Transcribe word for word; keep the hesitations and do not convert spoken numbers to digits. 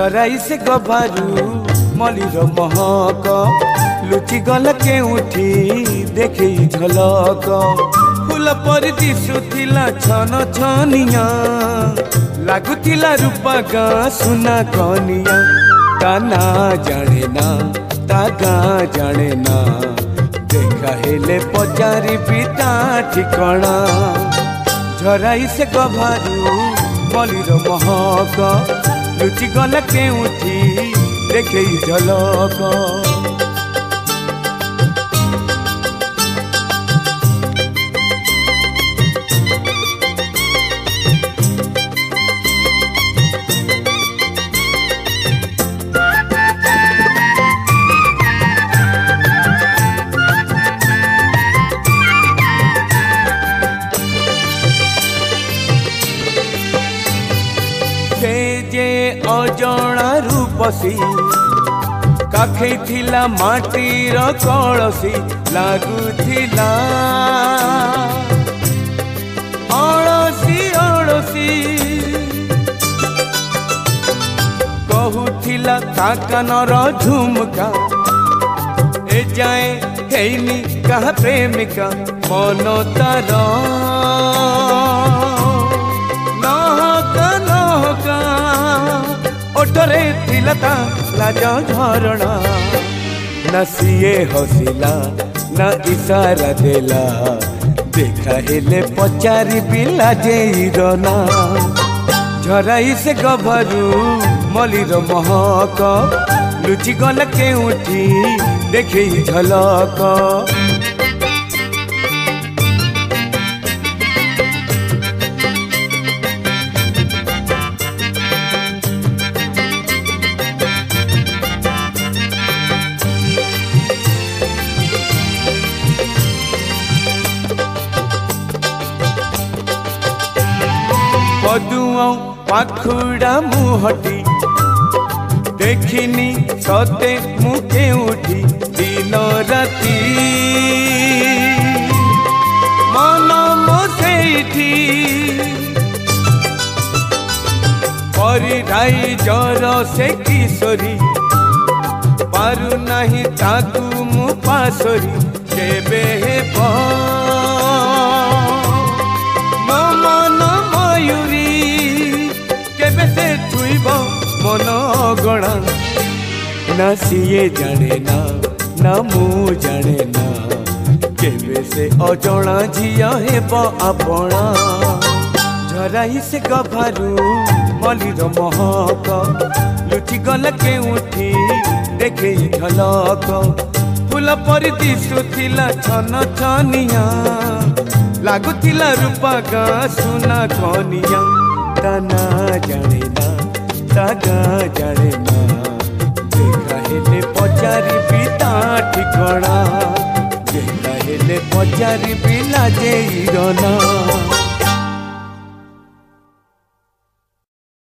झराई से गभारू मलिर महक लुचि गल केउठी देखे झलक फूल पर दिशुथिला छन छनिया लागुथिला रूपा गाँ सुना कनिया ता ना जाने ना ता गाँ जाने ना देखा हेले पचारि पिता ठिकणा झराई से गभारू मलिर महक लुचि गल केउठी देखे झलक जे अजणा रूपसी काखे थिला माटीर कलसी लागुथिला अड़सी अड़सी कहूथिला ता कानर झुमका ए जाए हेनी कहा प्रेमिका मन तार ओठरे थिला ता लाज झरणा न सिए हसिला न इशारा देला देखा हेले पचारि पिला जेरना झराई से गभरू मलिर महक लुचि गल केउठी देखे झलक कदुआ पाखुड़ा मुहटी देखिनी सते मुखे उठी दिन राती मन मोसेठी परिधाई जर से किशोरी पारु नाही ताकू मु पासरी केबे हेब मन मयूरी केबे से छुईब मन गणा ना सिए जाने ना ना मु जाने ना केबे से अजणा झिया हेब आपणा झराई से गभारू मलिर महक लुचि गल केउठी देखे झलक फूल पर दिशुथिला छन छनिया लागुथिला रूपा गाँ सुना कनिया ता ना जाने ना ता गाँ जाने ना देखा हेले पचारि पिता ठिकणा देखा हेले पचारि पिला जेरना।